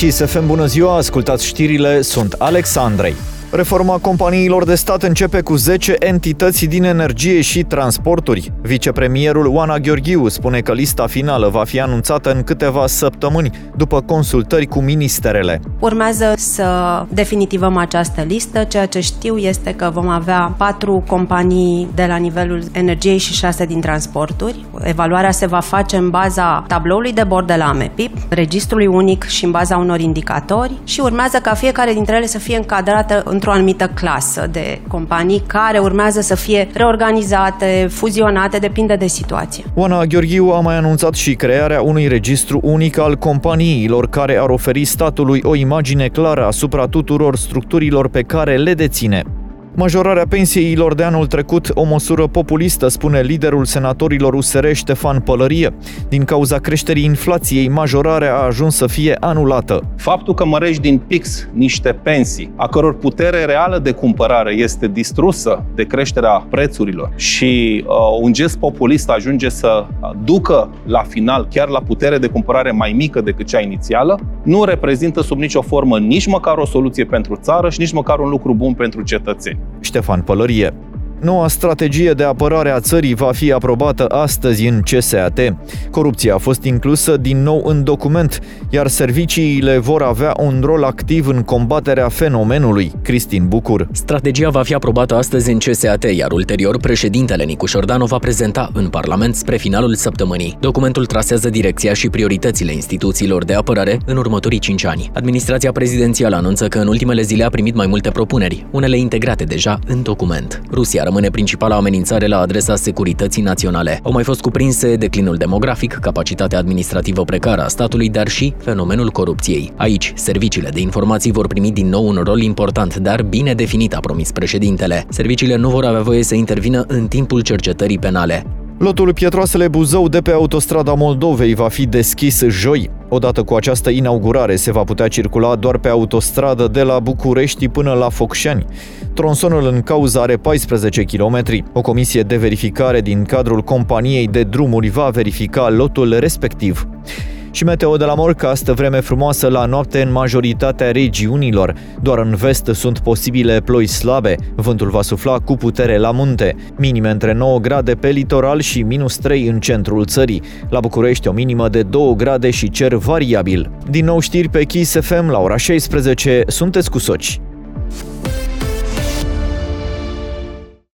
Kiss FM, bună ziua, ascultați știrile, sunt Alex Andrei. Reforma companiilor de stat începe cu 10 entități din energie și transporturi. Vicepremierul Oana Gheorghiu spune că lista finală va fi anunțată în câteva săptămâni, după consultări cu ministerele. Urmează să definitivăm această listă. Ceea ce știu este că vom avea 4 companii de la nivelul energiei și 6 din transporturi. Evaluarea se va face în baza tabloului de bord de la AMEPIP, registrului unic și în baza unor indicatori și urmează ca fiecare dintre ele să fie încadrată într-o anumită clasă de companii care urmează să fie reorganizate, fuzionate, depinde de situație. Oana Gheorghiu a mai anunțat și crearea unui registru unic al companiilor care ar oferi statului o imagine clară asupra tuturor structurilor pe care le deține. Majorarea pensiilor de anul trecut, o măsură populistă, spune liderul senatorilor USR Ștefan Pălărie. Din cauza creșterii inflației, majorarea a ajuns să fie anulată. Faptul că mărești din pix niște pensii, a căror putere reală de cumpărare este distrusă de creșterea prețurilor și un gest populist ajunge să ducă la final chiar la putere de cumpărare mai mică decât cea inițială, nu reprezintă sub nicio formă nici măcar o soluție pentru țară și nici măcar un lucru bun pentru cetățeni. Ștefan Pălărie. Noua strategie de apărare a țării va fi aprobată astăzi în CSAT. Corupția a fost inclusă din nou în document, iar serviciile vor avea un rol activ în combaterea fenomenului. Cristin Bucur. Strategia va fi aprobată astăzi în CSAT, iar ulterior președintele Nicu Șordan o va prezenta în Parlament spre finalul săptămânii. Documentul trasează direcția și prioritățile instituțiilor de apărare în următorii 5 ani. Administrația prezidențială anunță că în ultimele zile a primit mai multe propuneri, unele integrate deja în document. Rusia rămâne principala amenințare la adresa securității naționale. Au mai fost cuprinse declinul demografic, capacitatea administrativă precară a statului, dar și fenomenul corupției. Aici, serviciile de informații vor primi din nou un rol important, dar bine definit, a promis președintele. Serviciile nu vor avea voie să intervină în timpul cercetării penale. Lotul Pietroasele Buzău de pe autostrada Moldovei va fi deschis joi. Odată cu această inaugurare se va putea circula doar pe autostradă de la București până la Focșani. Tronsonul în cauză are 14 km. O comisie de verificare din cadrul companiei de drumuri va verifica lotul respectiv. Și meteo de la Morcast, vreme frumoasă la noapte în majoritatea regiunilor. Doar în vest sunt posibile ploi slabe. Vântul va sufla cu putere la munte. Minime între 9 grade pe litoral și -3 în centrul țării. La București o minimă de 2 grade și cer variabil. Din nou știri pe Kiss FM la ora 16. Sunteți cu Soci.